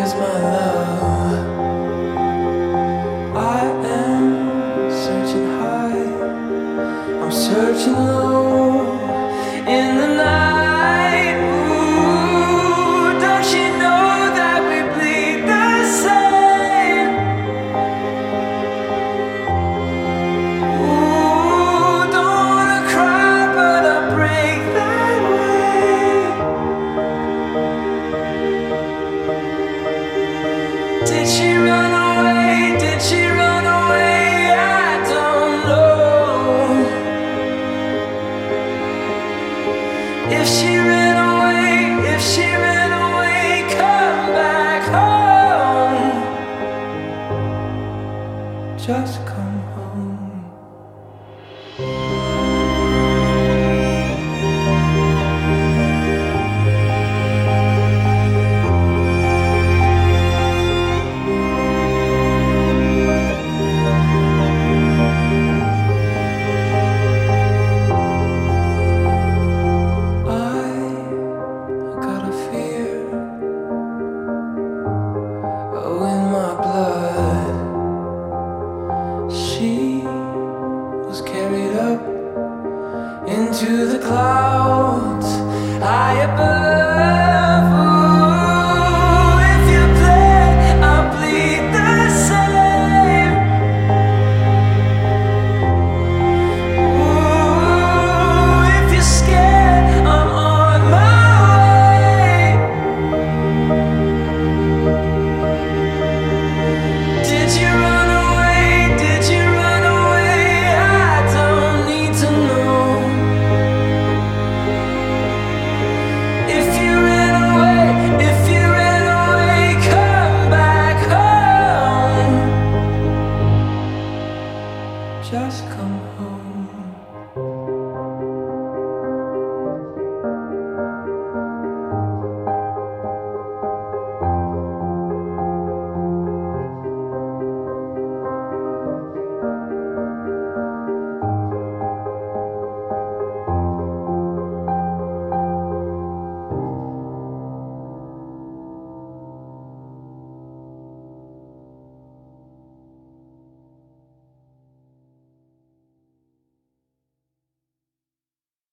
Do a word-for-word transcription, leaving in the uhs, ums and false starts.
is my love? I am searching high, I'm searching low in the night. Ooh, don't you know that we bleed the same? Ooh, don't wanna cry, but I break that way. Did she run away? Did she run away? I don't know. If she ran away, if she ran away, come back home. Just come home. She was carried up into the clouds.